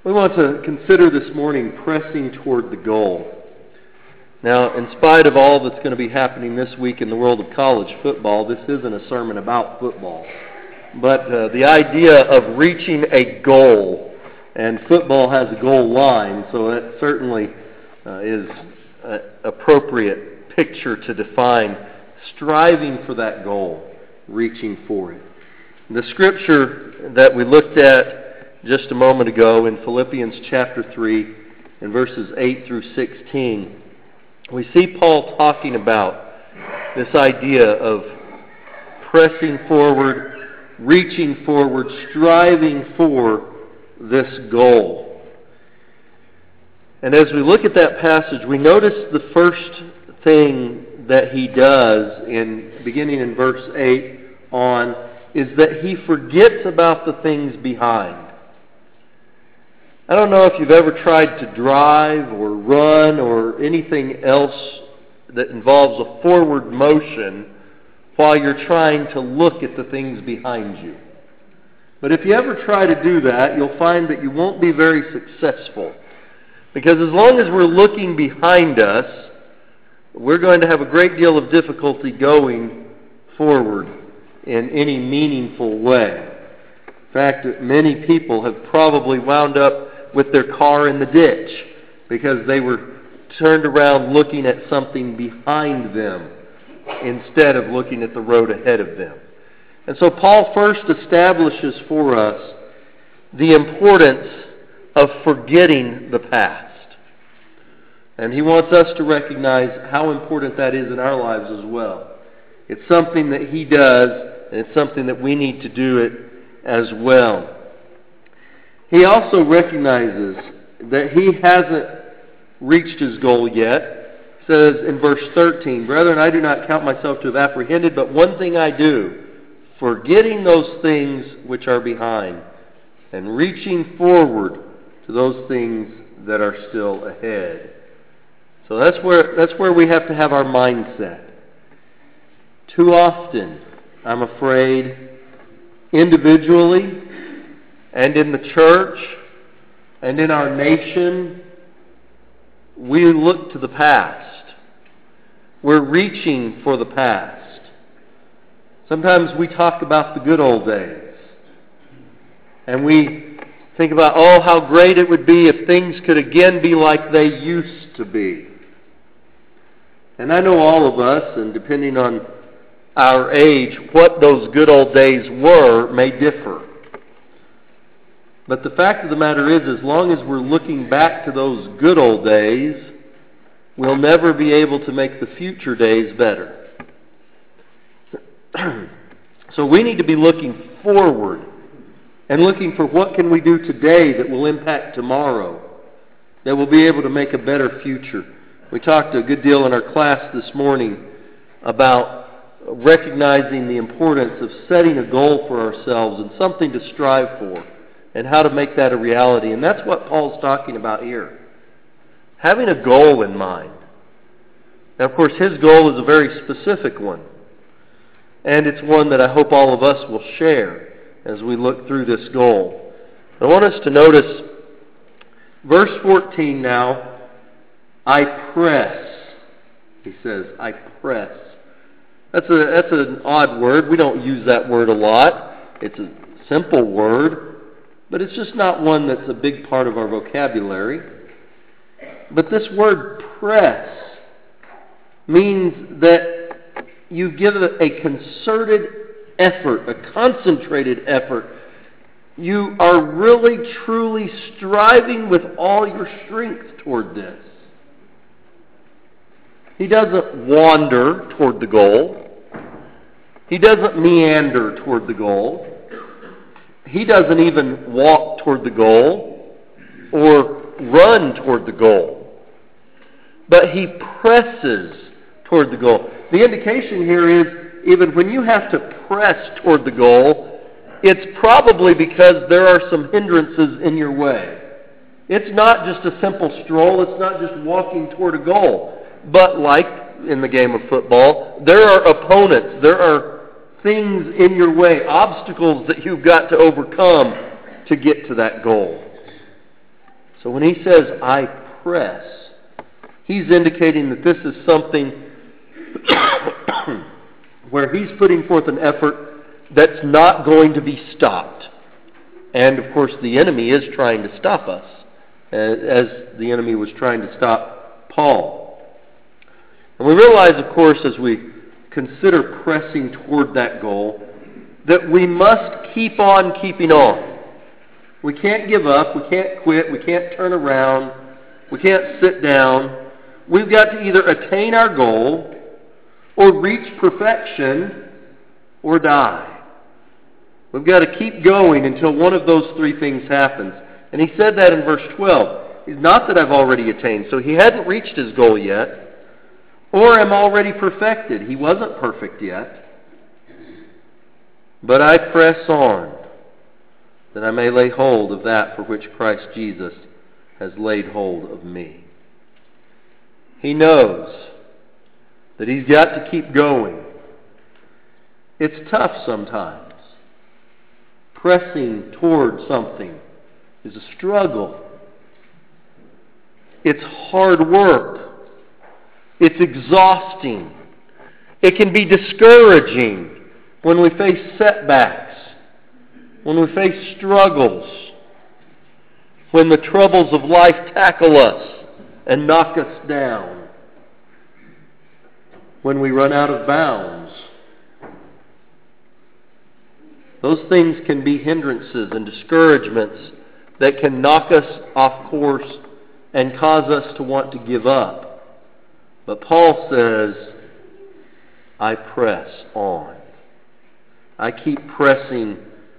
We want to consider this morning pressing toward the goal. Now, in spite of all that's going to be happening this week in the world of college football, this isn't a sermon about football. But the idea of reaching a goal, and football has a goal line, so that certainly is an appropriate picture to define striving for that goal, reaching for it. The scripture that we looked at just a moment ago in Philippians chapter 3 and verses 8 through 16, we see Paul talking about this idea of pressing forward, reaching forward, striving for this goal. And as we look at that passage, we notice the first thing that he does, beginning in verse 8 on, is that he forgets about the things behind. I don't know if you've ever tried to drive or run or anything else that involves a forward motion while you're trying to look at the things behind you. But if you ever try to do that, you'll find that you won't be very successful. Because as long as we're looking behind us, we're going to have a great deal of difficulty going forward in any meaningful way. In fact, many people have probably wound up with their car in the ditch because they were turned around looking at something behind them instead of looking at the road ahead of them. And so Paul first establishes for us the importance of forgetting the past. And he wants us to recognize how important that is in our lives as well. It's something that he does, and it's something that we need to do it as well. He also recognizes that he hasn't reached his goal yet. He says in verse 13, "Brethren, I do not count myself to have apprehended, but one thing I do, forgetting those things which are behind, and reaching forward to those things that are still ahead." So that's where we have to have our mindset. Too often, I'm afraid, individually, and in the church, and in our nation, we look to the past. We're reaching for the past. Sometimes we talk about the good old days. And we think about, how great it would be if things could again be like they used to be. And I know all of us, and depending on our age, what those good old days were may differ. But the fact of the matter is, as long as we're looking back to those good old days, we'll never be able to make the future days better. So we need to be looking forward and looking for what can we do today that will impact tomorrow, that will be able to make a better future. We talked a good deal in our class this morning about recognizing the importance of setting a goal for ourselves and something to strive for, and how to make that a reality. And that's what Paul's talking about here. Having a goal in mind. Now, of course, his goal is a very specific one. And it's one that I hope all of us will share as we look through this goal. I want us to notice verse 14 now. I press. He says, I press. That's an odd word. We don't use that word a lot. It's a simple word. But it's just not one that's a big part of our vocabulary. But this word press means that you give a concerted effort, a concentrated effort. You are really, truly striving with all your strength toward this. He doesn't wander toward the goal. He doesn't meander toward the goal. He doesn't even walk toward the goal or run toward the goal. But he presses toward the goal. The indication here is, even when you have to press toward the goal, it's probably because there are some hindrances in your way. It's not just a simple stroll. It's not just walking toward a goal. But like in the game of football, there are opponents. There are things in your way, obstacles that you've got to overcome to get to that goal. So when he says, I press, he's indicating that this is something where he's putting forth an effort that's not going to be stopped. And, of course, the enemy is trying to stop us, as the enemy was trying to stop Paul. And we realize, of course, as we consider pressing toward that goal, that we must keep on keeping on. We can't give up. We can't quit. We can't turn around. We can't sit down. We've got to either attain our goal or reach perfection or die. We've got to keep going until one of those three things happens. And he said that in verse 12. It's not that I've already attained. So he hadn't reached his goal yet. Or am already perfected. He wasn't perfect yet. But I press on, that I may lay hold of that for which Christ Jesus has laid hold of me. He knows that he's got to keep going. It's tough sometimes. Pressing toward something is a struggle. It's hard work. It's exhausting. It can be discouraging when we face setbacks, when we face struggles, when the troubles of life tackle us and knock us down, when we run out of bounds. Those things can be hindrances and discouragements that can knock us off course and cause us to want to give up. But Paul says, I press on. I keep pressing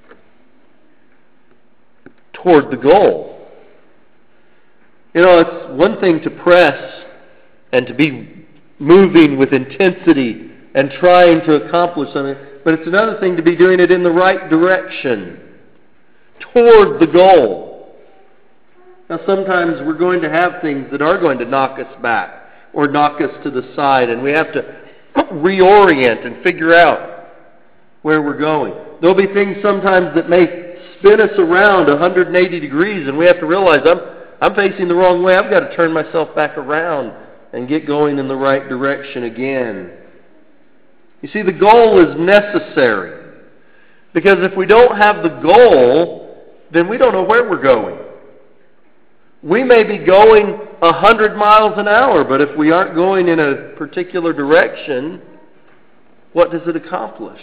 toward the goal. You know, it's one thing to press and to be moving with intensity and trying to accomplish something, but it's another thing to be doing it in the right direction, toward the goal. Now, sometimes we're going to have things that are going to knock us back or knock us to the side, and we have to reorient and figure out where we're going. There'll be things sometimes that may spin us around 180 degrees, and we have to realize I'm facing the wrong way. I've got to turn myself back around and get going in the right direction again. You see, the goal is necessary. Because if we don't have the goal, then we don't know where we're going. We may be going 100 miles an hour, but if we aren't going in a particular direction, what does it accomplish?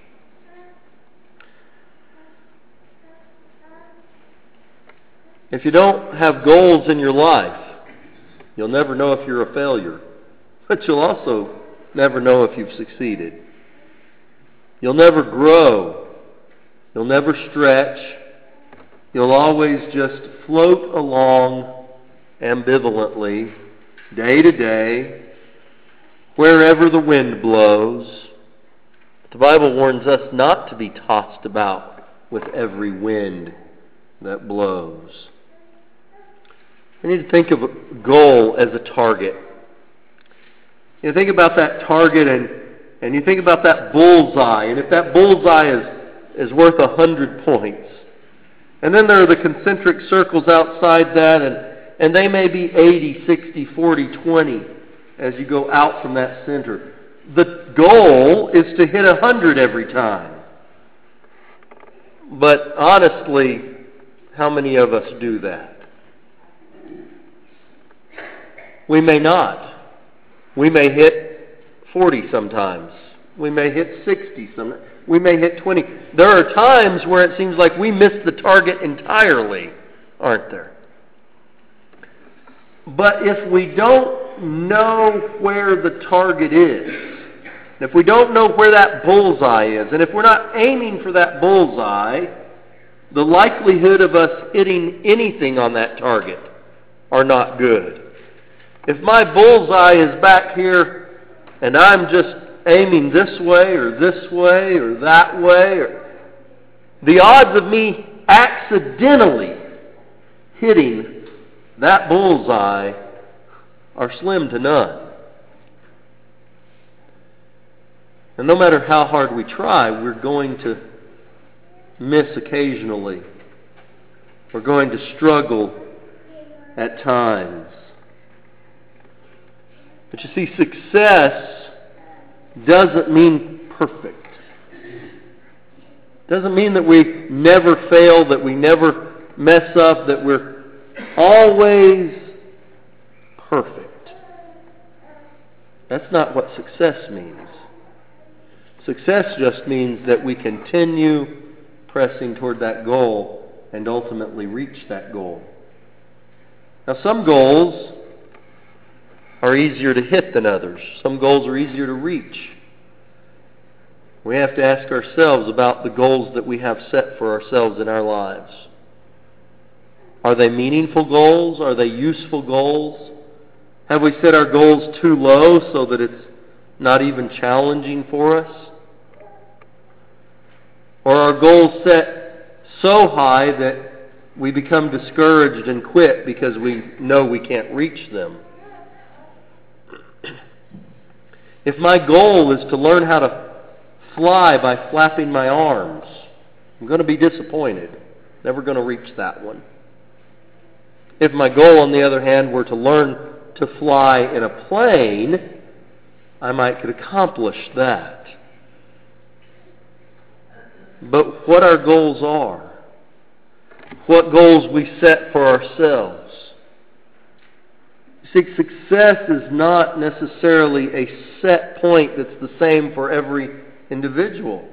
If you don't have goals in your life, you'll never know if you're a failure. But you'll also never know if you've succeeded. You'll never grow. You'll never stretch. You'll always just float along ambivalently, day to day, wherever the wind blows. The Bible warns us not to be tossed about with every wind that blows. We need to think of a goal as a target. You think about that target and you think about that bullseye. And if that bullseye is worth 100 points, and then there are the concentric circles outside that, and they may be 80, 60, 40, 20 as you go out from that center. The goal is to hit 100 every time. But honestly, how many of us do that? We may not. We may hit 40 sometimes. We may hit 60 sometimes. We may hit 20. There are times where it seems like we miss the target entirely, aren't there? But if we don't know where the target is, if we don't know where that bullseye is, and if we're not aiming for that bullseye, the likelihood of us hitting anything on that target are not good. If my bullseye is back here and I'm just aiming this way or that way, the odds of me accidentally hitting that bullseye are slim to none. And no matter how hard we try, we're going to miss occasionally. We're going to struggle at times. But you see, success doesn't mean perfect. Doesn't mean that we never fail, that we never mess up, that we're always perfect. That's not what success means. Success just means that we continue pressing toward that goal and ultimately reach that goal. Now, some goals are easier to hit than others. Some goals are easier to reach. We have to ask ourselves about the goals that we have set for ourselves in our lives. Are they meaningful goals? Are they useful goals? Have we set our goals too low so that it's not even challenging for us? Or are goals set so high that we become discouraged and quit because we know we can't reach them? If my goal is to learn how to fly by flapping my arms, I'm going to be disappointed. Never going to reach that one. If my goal, on the other hand, were to learn to fly in a plane, I might could accomplish that. But what our goals are, what goals we set for ourselves. See, success is not necessarily a set point that's the same for every individual.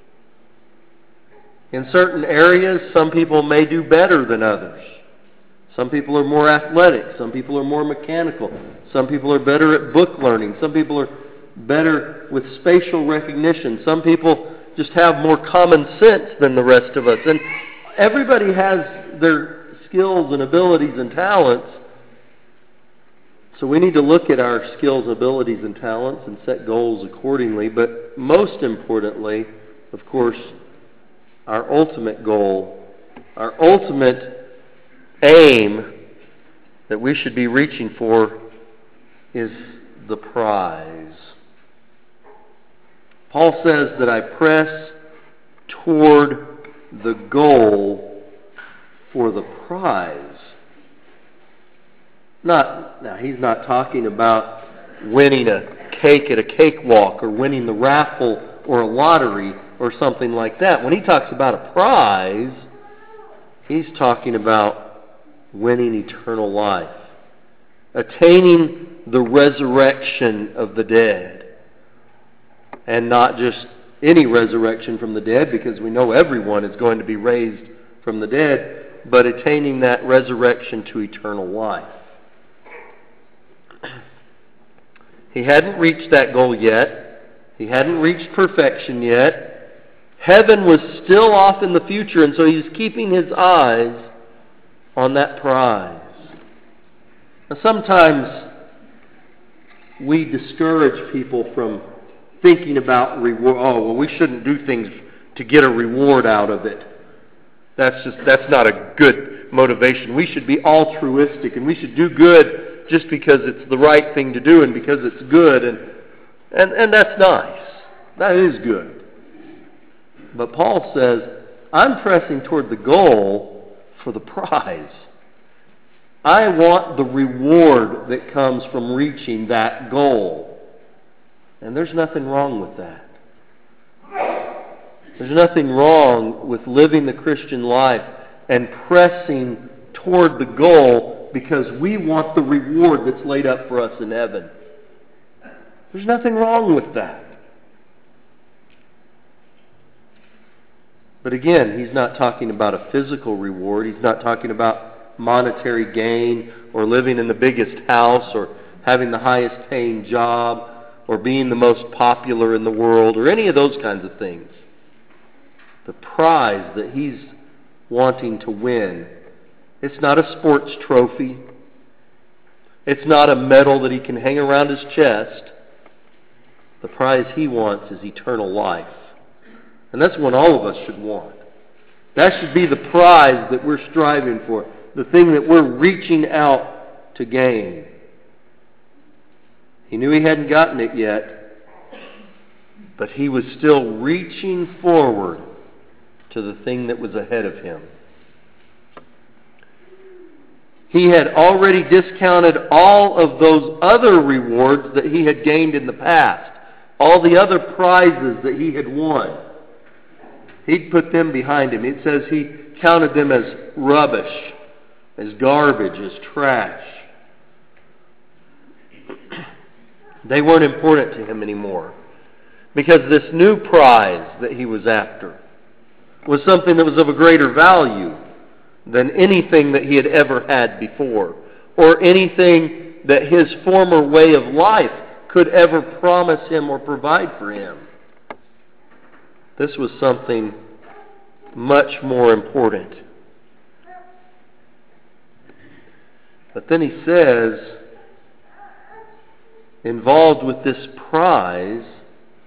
In certain areas, some people may do better than others. Some people are more athletic. Some people are more mechanical. Some people are better at book learning. Some people are better with spatial recognition. Some people just have more common sense than the rest of us. And everybody has their skills and abilities and talents. So we need to look at our skills, abilities, and talents and set goals accordingly. But most importantly, of course, our ultimate goal, our ultimate aim that we should be reaching for is the prize. Paul says that I press toward the goal for the prize. Now, he's not talking about winning a cake at a cakewalk or winning the raffle or a lottery or something like that. When he talks about a prize, he's talking about winning eternal life, attaining the resurrection of the dead. And not just any resurrection from the dead, because we know everyone is going to be raised from the dead, but attaining that resurrection to eternal life. He hadn't reached that goal yet. He hadn't reached perfection yet. Heaven was still off in the future, and so he was keeping his eyes on that prize. Now, sometimes we discourage people from thinking about reward. Oh, well, we shouldn't do things to get a reward out of it. That's not a good motivation. We should be altruistic, and we should do good just because it's the right thing to do and because it's good, and that's nice. That is good. But Paul says, I'm pressing toward the goal for the prize. I want the reward that comes from reaching that goal. And there's nothing wrong with that. There's nothing wrong with living the Christian life and pressing toward the goal because we want the reward that's laid up for us in heaven. There's nothing wrong with that. But again, he's not talking about a physical reward. He's not talking about monetary gain or living in the biggest house or having the highest paying job or being the most popular in the world or any of those kinds of things. The prize that he's wanting to win, it's not a sports trophy. It's not a medal that he can hang around his chest. The prize he wants is eternal life. And that's what all of us should want. That should be the prize that we're striving for, the thing that we're reaching out to gain. He knew he hadn't gotten it yet, but he was still reaching forward to the thing that was ahead of him. He had already discounted all of those other rewards that he had gained in the past. All the other prizes that he had won. He'd put them behind him. It says he counted them as rubbish, as garbage, as trash. They weren't important to him anymore. Because this new prize that he was after was something that was of a greater value than anything that he had ever had before, or anything that his former way of life could ever promise him or provide for him. This was something much more important. But then he says, involved with this prize,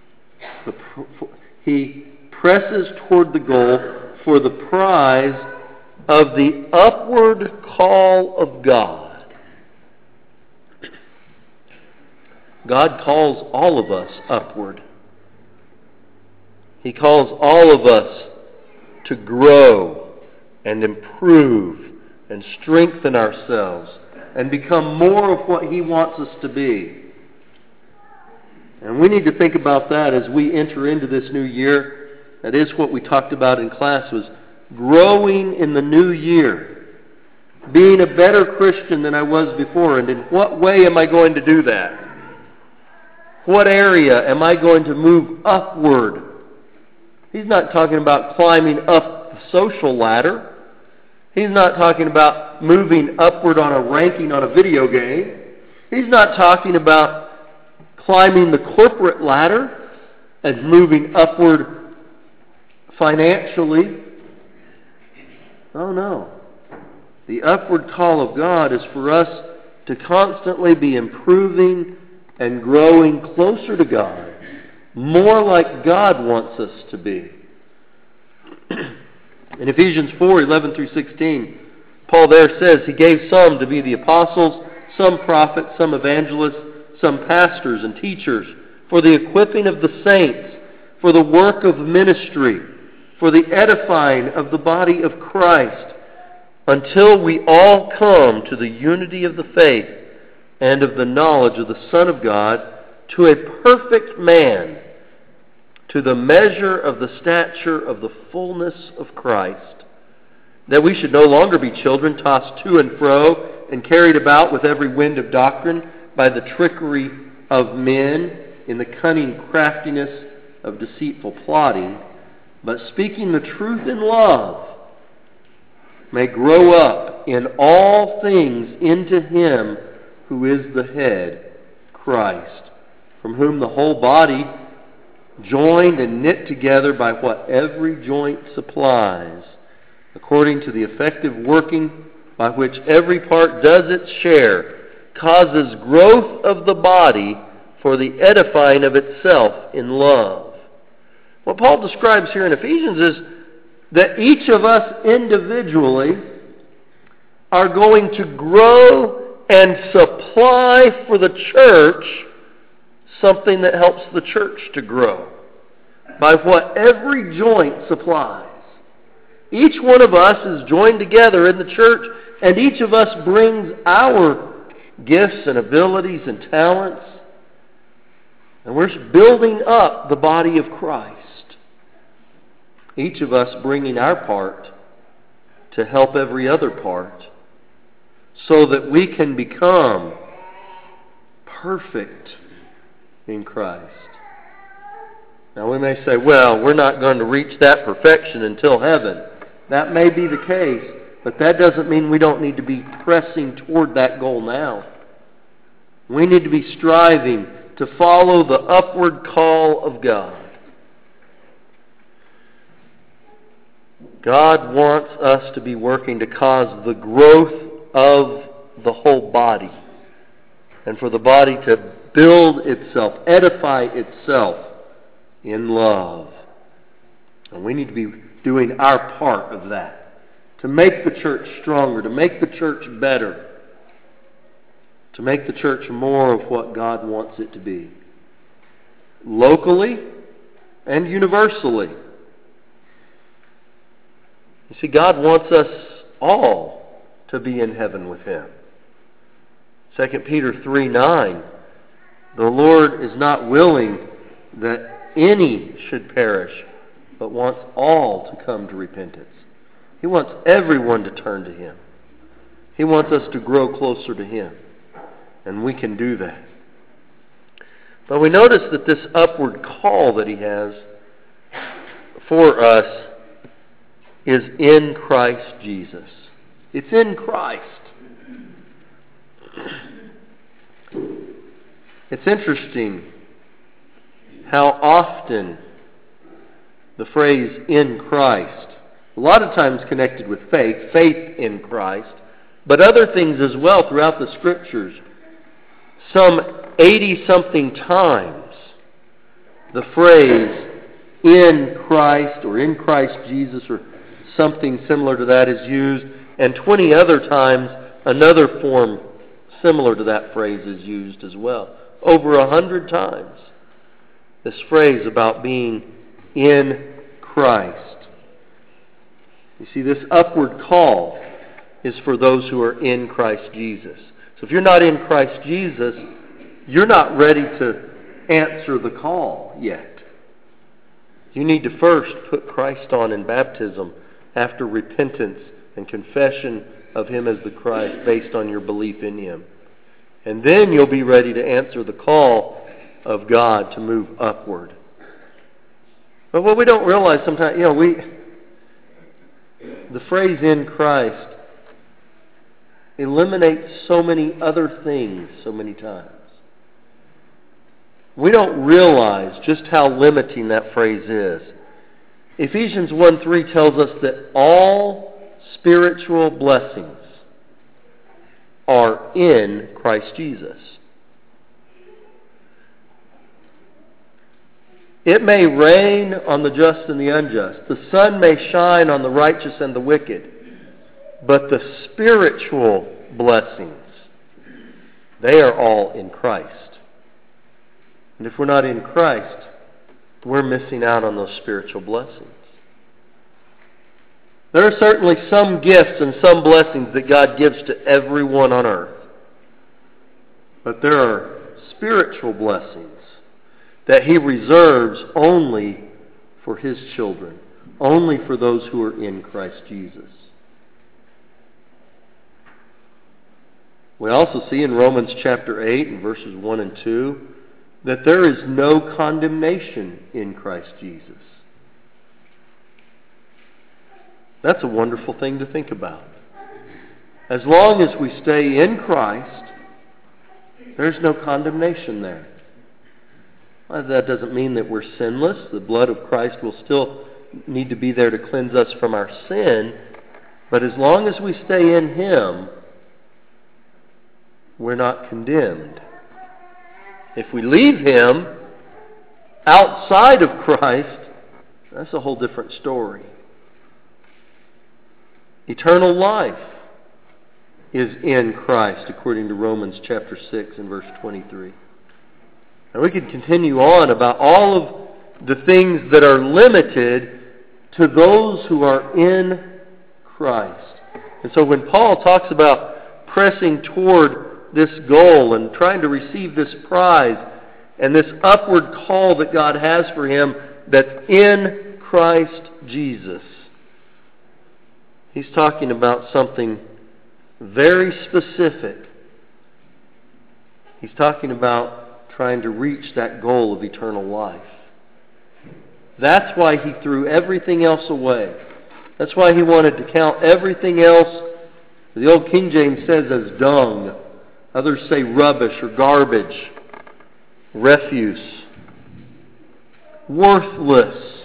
he presses toward the goal for the prize of the upward call of God. God calls all of us upward. He calls all of us to grow and improve and strengthen ourselves and become more of what He wants us to be. And we need to think about that as we enter into this new year. That is what we talked about in class, was growing in the new year. Being a better Christian than I was before. And in what way am I going to do that? What area am I going to move upward? He's not talking about climbing up the social ladder. He's not talking about moving upward on a ranking on a video game. He's not talking about climbing the corporate ladder and moving upward financially. Oh no. The upward call of God is for us to constantly be improving and growing closer to God, more like God wants us to be. In Ephesians 4:11 through 16, Paul there says He gave some to be the apostles, some prophets, some evangelists, some pastors and teachers, for the equipping of the saints, for the work of ministry, for the edifying of the body of Christ, until we all come to the unity of the faith and of the knowledge of the Son of God, to a perfect man, to the measure of the stature of the fullness of Christ, that we should no longer be children tossed to and fro and carried about with every wind of doctrine by the trickery of men in the cunning craftiness of deceitful plotting, but speaking the truth in love, may grow up in all things into Him who is the head, Christ, from whom the whole body, joined and knit together by what every joint supplies, according to the effective working by which every part does its share, causes growth of the body for the edifying of itself in love. What Paul describes here in Ephesians is that each of us individually are going to grow and supply for the church something that helps the church to grow by what every joint supplies. Each one of us is joined together in the church, and each of us brings our gifts and abilities and talents, and we're building up the body of Christ. Each of us bringing our part to help every other part, so that we can become perfect in Christ. Now we may say, well, we're not going to reach that perfection until heaven. That may be the case, but that doesn't mean we don't need to be pressing toward that goal now. We need to be striving to follow the upward call of God. God wants us to be working to cause the growth of the whole body, and for the body to build itself, edify itself in love. And we need to be doing our part of that, to make the church stronger, to make the church better, to make the church more of what God wants it to be, locally and universally. You see, God wants us all to be in heaven with Him. 2 Peter 3:9, the Lord is not willing that any should perish, but wants all to come to repentance. He wants everyone to turn to Him. He wants us to grow closer to Him. And we can do that. But we notice that this upward call that He has for us is in Christ Jesus. It's in Christ. It's interesting how often the phrase in Christ, a lot of times connected with faith, faith in Christ, but other things as well throughout the Scriptures. Some 80-something times the phrase in Christ or in Christ Jesus or something similar to that is used, and 20 other times another form similar to that phrase is used as well. Over 100 times this phrase about being in Christ. You see, this upward call is for those who are in Christ Jesus. So if you're not in Christ Jesus, you're not ready to answer the call yet. You need to first put Christ on in baptism after repentance and confession of Him as the Christ based on your belief in Him. And then you'll be ready to answer the call of God to move upward. But what we don't realize sometimes, the phrase in Christ eliminates so many other things so many times. We don't realize just how limiting that phrase is. Ephesians 1:3 tells us that all spiritual blessings are in Christ Jesus. It may rain on the just and the unjust. The sun may shine on the righteous and the wicked. But the spiritual blessings, they are all in Christ. And if we're not in Christ, we're missing out on those spiritual blessings. There are certainly some gifts and some blessings that God gives to everyone on earth. But there are spiritual blessings that He reserves only for His children, only for those who are in Christ Jesus. We also see in Romans chapter 8 and verses 1 and 2 that there is no condemnation in Christ Jesus. That's a wonderful thing to think about. As long as we stay in Christ, there's no condemnation there. Well, that doesn't mean that we're sinless. The blood of Christ will still need to be there to cleanse us from our sin. But as long as we stay in Him, we're not condemned. If we leave Him outside of Christ, that's a whole different story. Eternal life is in Christ, according to Romans chapter 6 and verse 23. And we could continue on about all of the things that are limited to those who are in Christ. And so when Paul talks about pressing toward this goal and trying to receive this prize and this upward call that God has for him that's in Christ Jesus, he's talking about something very specific. He's talking about trying to reach that goal of eternal life. That's why he threw everything else away. That's why he wanted to count everything else, the old King James says, as dung. Others say rubbish or garbage, refuse, worthless.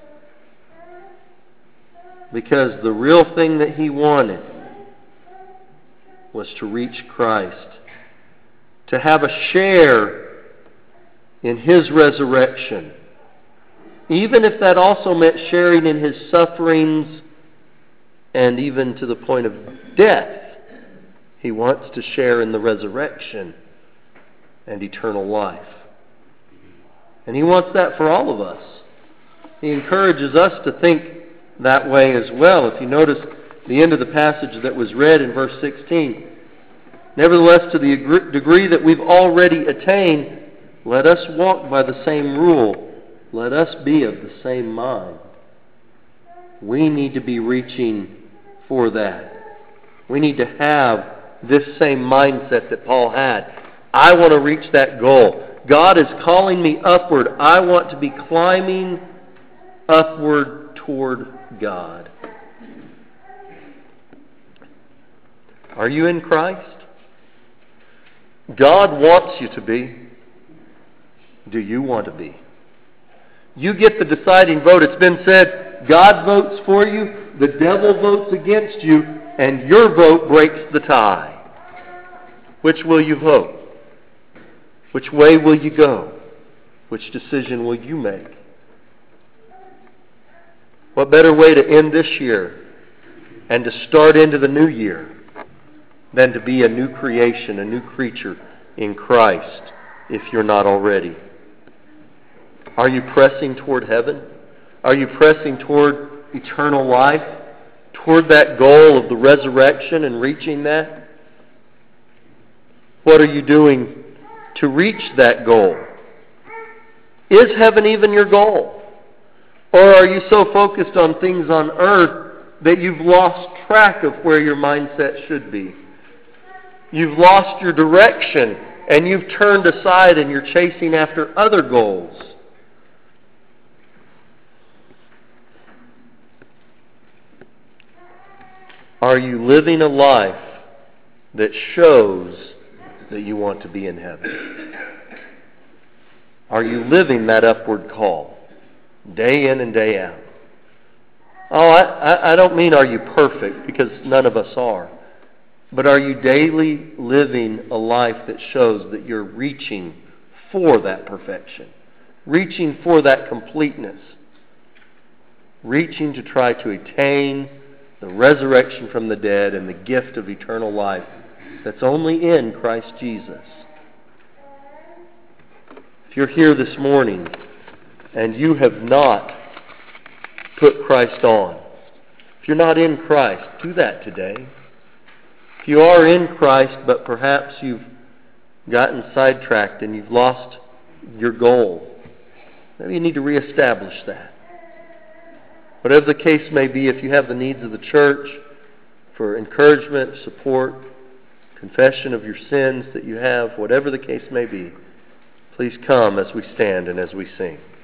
Because the real thing that he wanted was to reach Christ, to have a share in His resurrection, even if that also meant sharing in His sufferings and even to the point of death. He wants to share in the resurrection and eternal life. And He wants that for all of us. He encourages us to think that way as well. If you notice the end of the passage that was read in verse 16. Nevertheless, to the degree that we've already attained, let us walk by the same rule. Let us be of the same mind. We need to be reaching for that. We need to have this same mindset that Paul had. I want to reach that goal. God is calling me upward. I want to be climbing upward toward God. Are you in Christ? God wants you to be. Do you want to be? You get the deciding vote. It's been said, God votes for you, the devil votes against you, and your vote breaks the tie. Which will you vote? Which way will you go? Which decision will you make? What better way to end this year and to start into the new year than to be a new creation, a new creature in Christ, if you're not already? Are you pressing toward heaven? Are you pressing toward eternal life? Toward that goal of the resurrection and reaching that? What are you doing to reach that goal? Is heaven even your goal? Or are you so focused on things on earth that you've lost track of where your mindset should be? You've lost your direction and you've turned aside and you're chasing after other goals. Are you living a life that shows that you want to be in heaven? Are you living that upward call, day in and day out? Oh, I don't mean are you perfect, because none of us are. But are you daily living a life that shows that you're reaching for that perfection, reaching for that completeness, reaching to try to attain the resurrection from the dead and the gift of eternal life that's only in Christ Jesus? If you're here this morning and you have not put Christ on, if you're not in Christ, do that today. If you are in Christ, but perhaps you've gotten sidetracked and you've lost your goal, maybe you need to reestablish that. Whatever the case may be, if you have the needs of the church for encouragement, support, confession of your sins that you have, whatever the case may be, please come as we stand and as we sing.